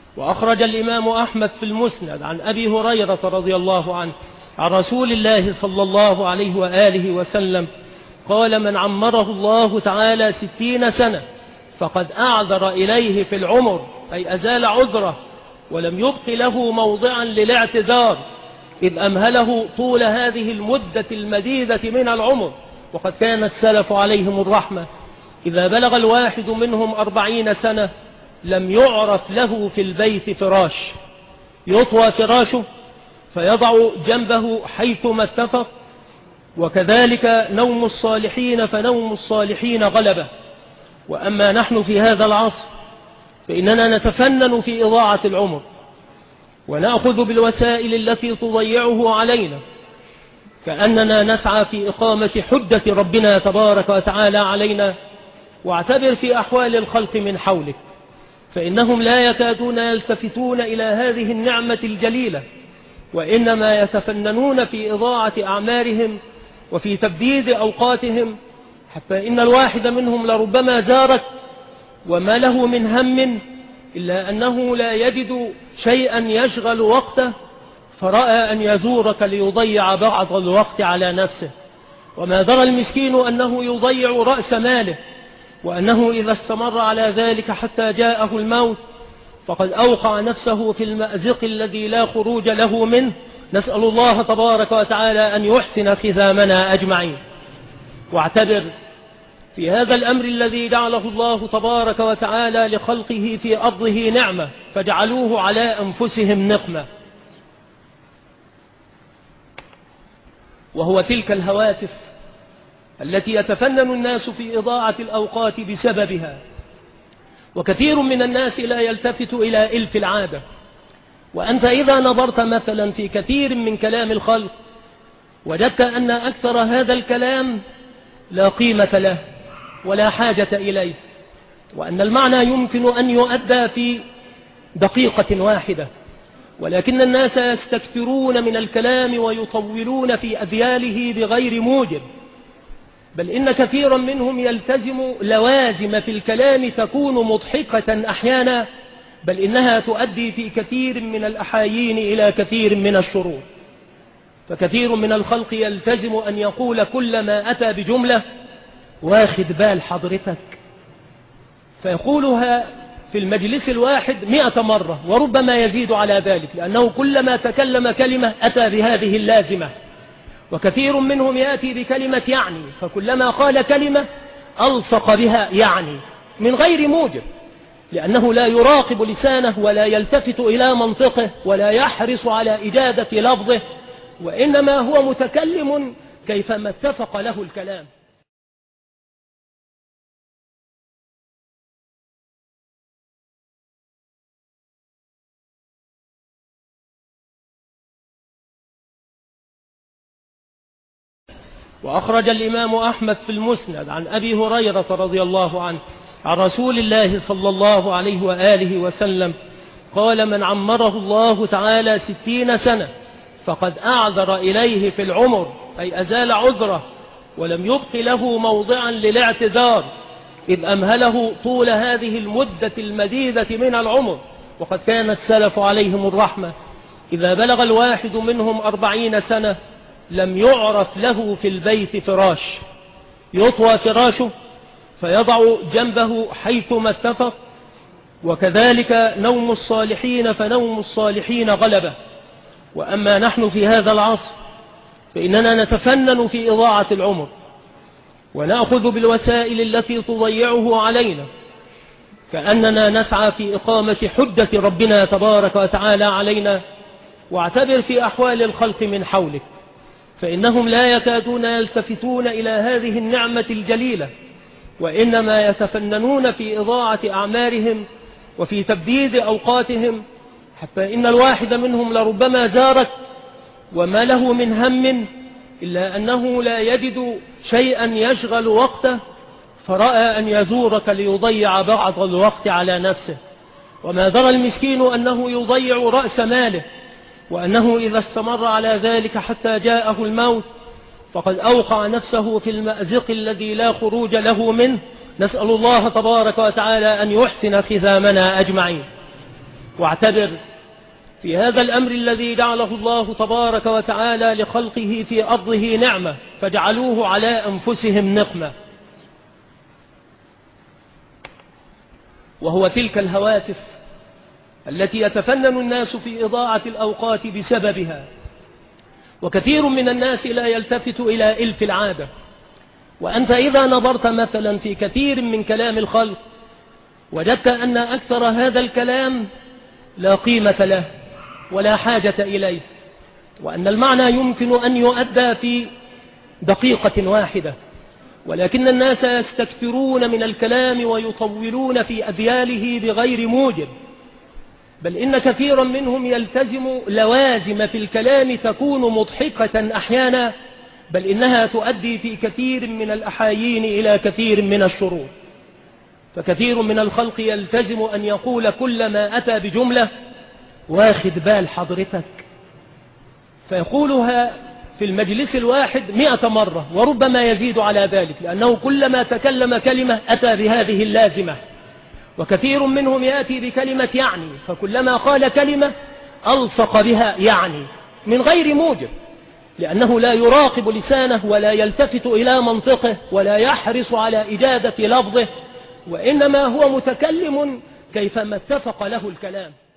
وأخرج الإمام أحمد في المسند عن أبي هريرة رضي الله عنه عن رسول الله صلى الله عليه وآله وسلم قال: من عمره الله تعالى 60 سنة فقد أعذر إليه في العمر، أي أزال عذره ولم يبق له موضعا للاعتذار، إذ أمهله طول هذه المدة المديدة من العمر. وقد كان السلف عليهم الرحمة إذا بلغ الواحد منهم 40 سنة لم يعرف له في البيت فراش، يطوى فراشه فيضع جنبه حيثما اتفق، وكذلك نوم الصالحين فنوم الصالحين غلبة. وأما نحن في هذا العصر فإننا نتفنن في إضاعة العمر ونأخذ بالوسائل التي تضيعه علينا، كأننا نسعى في إقامة حجة ربنا تبارك وتعالى علينا. واعتبر في أحوال الخلق من حولك، فإنهم لا يكادون يلتفتون إلى هذه النعمة الجليلة، وإنما يتفننون في إضاعة أعمارهم وفي تبديد أوقاتهم، حتى إن الواحد منهم لربما زارك وما له من هم إلا أنه لا يجد شيئا يشغل وقته، فرأى أن يزورك ليضيع بعض الوقت على نفسه. وما درى المسكين أنه يضيع رأس ماله، وأنه إذا استمر على ذلك حتى جاءه الموت فقد أوقع نفسه في المأزق الذي لا خروج له منه. نسأل الله تبارك وتعالى أن يحسن ختامنا أجمعين. واعتبر في هذا الأمر الذي جعله الله تبارك وتعالى لخلقه في أرضه نعمة فجعلوه على أنفسهم نقمة، وهو تلك الهواتف التي يتفنن الناس في إضاعة الأوقات بسببها. وكثير من الناس لا يلتفت إلى إلف العادة. وأنت إذا نظرت مثلا في كثير من كلام الخلق وجدت أن أكثر هذا الكلام لا قيمة له ولا حاجة إليه، وأن المعنى يمكن أن يؤدى في دقيقة واحدة، ولكن الناس يستكثرون من الكلام ويطولون في أذياله بغير موجب، بل إن كثيرا منهم يلتزم لوازم في الكلام تكون مضحكة أحيانا، بل إنها تؤدي في كثير من الأحايين إلى كثير من الشرور. فكثير من الخلق يلتزم أن يقول كل ما أتى بجملة واخد بال حضرتك، فيقولها في المجلس الواحد 100 مرة وربما يزيد على ذلك، لأنه كلما تكلم كلمة أتى بهذه اللازمة. وكثير منهم يأتي بكلمة يعني، فكلما قال كلمة ألصق بها يعني من غير موجب، لأنه لا يراقب لسانه ولا يلتفت إلى منطقه ولا يحرص على إجادة لفظه، وإنما هو متكلم كيفما اتفق له الكلام. وأخرج الإمام أحمد في المسند عن أبي هريرة رضي الله عنه عن رسول الله صلى الله عليه وآله وسلم قال: من عمره الله تعالى 60 سنة فقد أعذر إليه في العمر، أي أزال عذره ولم يبق له موضعا للاعتذار، إذ أمهله طول هذه المدة المديدة من العمر. وقد كان السلف عليهم الرحمة إذا بلغ الواحد منهم 40 سنة لم يعرف له في البيت فراش، يطوى فراشه فيضع جنبه حيثما اتفق، وكذلك نوم الصالحين فنوم الصالحين غلبة. وأما نحن في هذا العصر فإننا نتفنن في إضاعة العمر ونأخذ بالوسائل التي تضيعه علينا، كأننا نسعى في إقامة حجة ربنا تبارك وتعالى علينا. واعتبر في أحوال الخلق من حولك، فإنهم لا يكادون يلتفتون إلى هذه النعمة الجليلة، وإنما يتفننون في إضاعة أعمارهم وفي تبديد أوقاتهم، حتى إن الواحد منهم لربما زارك وما له من هم إلا أنه لا يجد شيئا يشغل وقته، فرأى أن يزورك ليضيع بعض الوقت على نفسه. وما درى المسكين أنه يضيع رأس ماله، وأنه إذا استمر على ذلك حتى جاءه الموت فقد أوقع نفسه في المأزق الذي لا خروج له منه. نسأل الله تبارك وتعالى أن يحسن ختامنا أجمعين. واعتبر في هذا الأمر الذي جعله الله تبارك وتعالى لخلقه في أرضه نعمة فجعلوه على أنفسهم نقمة، وهو تلك الهواتف التي يتفنن الناس في إضاعة الأوقات بسببها. وكثير من الناس لا يلتفت إلى إلف العادة. وأنت إذا نظرت مثلا في كثير من كلام الخلق وجدت أن أكثر هذا الكلام لا قيمة له ولا حاجة إليه، وأن المعنى يمكن أن يؤدى في دقيقة واحدة، ولكن الناس يستكثرون من الكلام ويطولون في أذياله بغير موجب، بل إن كثيرا منهم يلتزم لوازم في الكلام تكون مضحكة أحيانا، بل إنها تؤدي في كثير من الأحايين إلى كثير من الشرور. فكثير من الخلق يلتزم أن يقول كل ما أتى بجملة واخد بال حضرتك، فيقولها في المجلس الواحد 100 مرة وربما يزيد على ذلك، لأنه كلما تكلم كلمة أتى بهذه اللازمة. وكثير منهم يأتي بكلمة يعني، فكلما قال كلمة ألصق بها يعني من غير موجب، لأنه لا يراقب لسانه ولا يلتفت إلى منطقه ولا يحرص على إجادة لفظه، وإنما هو متكلم كيفما اتفق له الكلام.